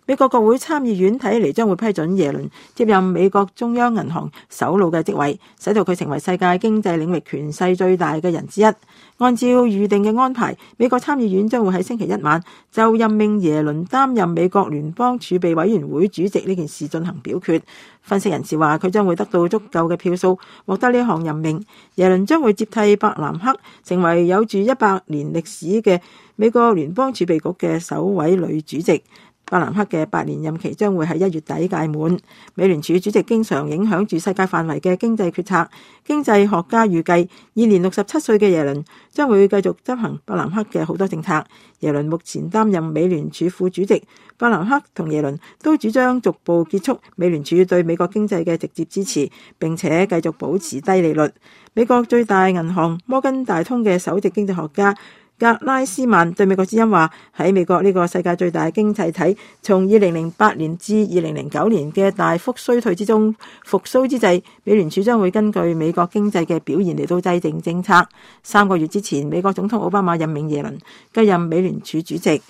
美國國會參議院睇嚟將會批准耶倫接任美國中央銀行首腦嘅職位，使到佢成為世界經濟領域權勢最大嘅人之一。按照預定嘅安排，美國參議院將會喺星期一晚就任命耶倫擔任美國聯邦儲備委員會主席呢件事進行表決。分析人士話佢將會得到足夠嘅票數，獲得呢項任命。耶倫將會接替伯南克，成為有住100年歷史嘅美國聯邦儲備局嘅首位女主席。伯南克嘅8年任期將會喺1月底屆滿。美聯儲主席經常影響住世界範圍嘅經濟決策。經濟學家預計，現年67歲嘅耶倫將會繼續執行伯南克嘅好多政策。耶倫目前擔任美聯儲副主席，伯南克同耶倫都主張逐步結束美聯儲對美國經濟嘅直接支持，並且繼續保持低利率。美國最大銀行摩根大通嘅首席經濟學家格拉斯曼對美國之音話：喺美國呢個世界最大經濟體，從2008年至2009年嘅大幅衰退之中復甦之際，美聯儲將會根據美國經濟嘅表現嚟到制定政策。3個月之前，美國總統奧巴馬任命耶倫繼任美聯儲主席。